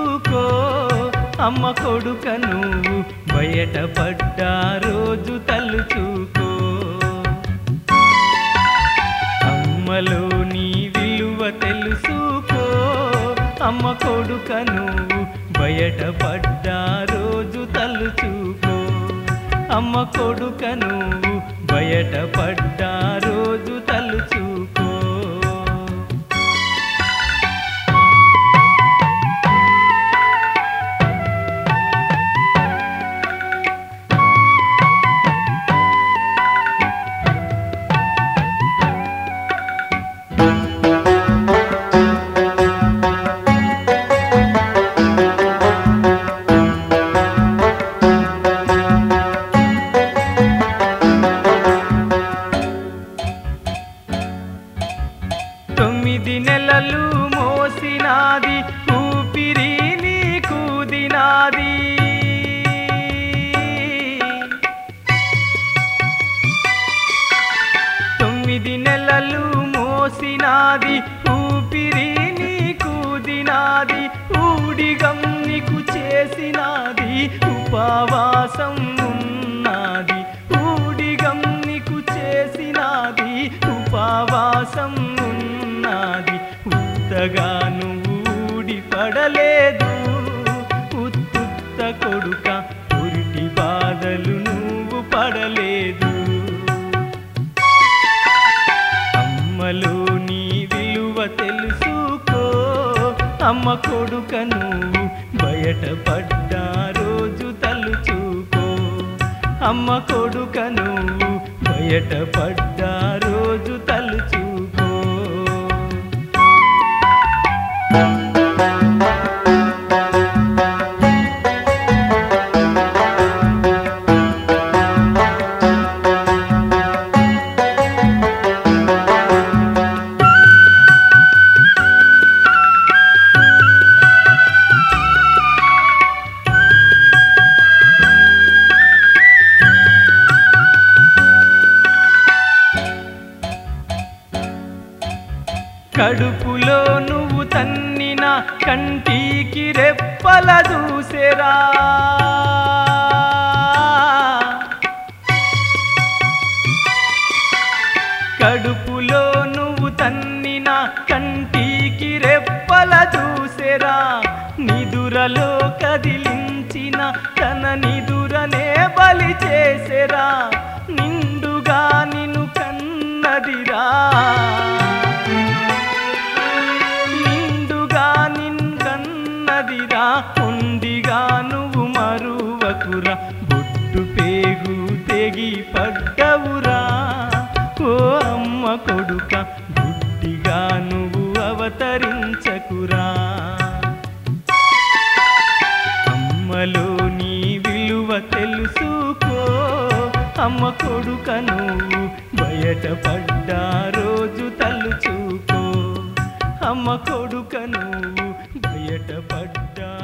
తెలుసుకో అమ్మ కొడుక నువ్వు బయటపడ్డ రోజు తలుచుకో అమ్మలో నీ విలువ తెలుసుకో అమ్మ కొడుక నువ్వు బయటపడ్డ రోజు తలుచుకో అమ్మ కొడుక నువ్వు బయటపడ్డ రోజు తలుచుకో తొమ్మిది నెలలు మోసినాది ఊపిరి నీకూదినాది తొమ్మిది నెలలు మోసినాది ఊపిరి నీకూదినాది ఊడిగం నీకు చేసినాది ఉపవాసం ఉన్నది ఊడిగం నీకు చేసినాది ఉపవాసం ఉత్తగా నువ్వు ఊడిపడలేదు ఉత్తుత్త కొడుక ఉరిటి బాధలు నువ్వు పడలేదు అమ్మలో నీ విలువ తెలుసుకో అమ్మ కొడుక నువ్వు బయటపడ్డ రోజు తలుచుకో అమ్మ కొడుక నువ్వు బయటపడ్డ రోజు తలుచుకో కడుపులో నువ్వు తన్నిన కంటికి రెప్పల దూసెరా కడుపులో నువ్వు తన్నిన కంటికి రెప్పల దూసెరా నిదురలో కదిలించిన తన నిదురనే బలి చేసెరా నిండుగా నిన్ను కన్నదిరా ఉండిగా నువ్వు మరువకురా బొట్టు పేగు తెగి పడ్డవురా ఓ అమ్మ కొడుక బుద్ధిగా నువ్వు అవతరించకురా అమ్మలో నీ విలువ తెలుసుకో అమ్మ కొడుక నువ్వు బయటపడ్డ రోజు తలుచుకో అమ్మ కొడుక నువ్వు బయటపడ్డా